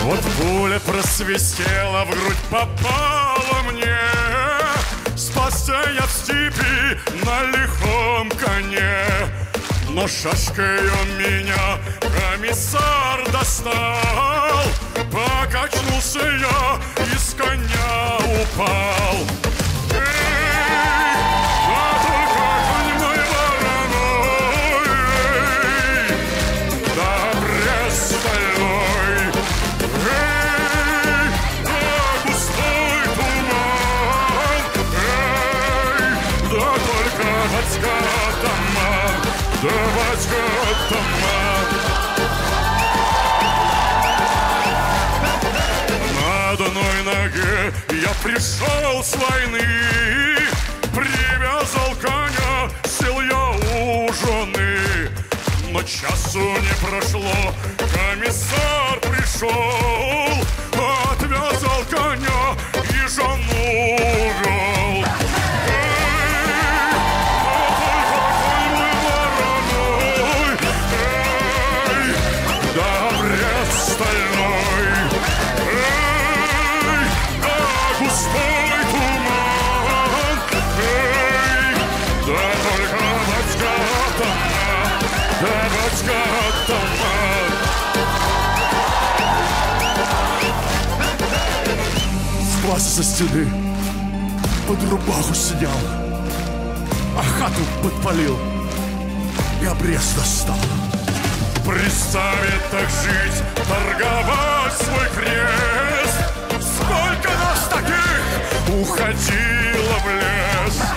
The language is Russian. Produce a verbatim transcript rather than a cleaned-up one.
Вот пуля просвистела, в грудь попала мне. Спасся я в степи на лихом коне, но шашкой он меня комиссар достал. Покачнулся я и с коня упал. На одной ноге я пришел с войны, привязал коня, сел я у жены. Но часу не прошло, комиссар пришел, отвязал коня и жену увел. Спас со стены, под рубаху снял, а хату подпалил и обрез достал. Представит так жить, торговать свой крест. Сколько нас таких уходило в лес.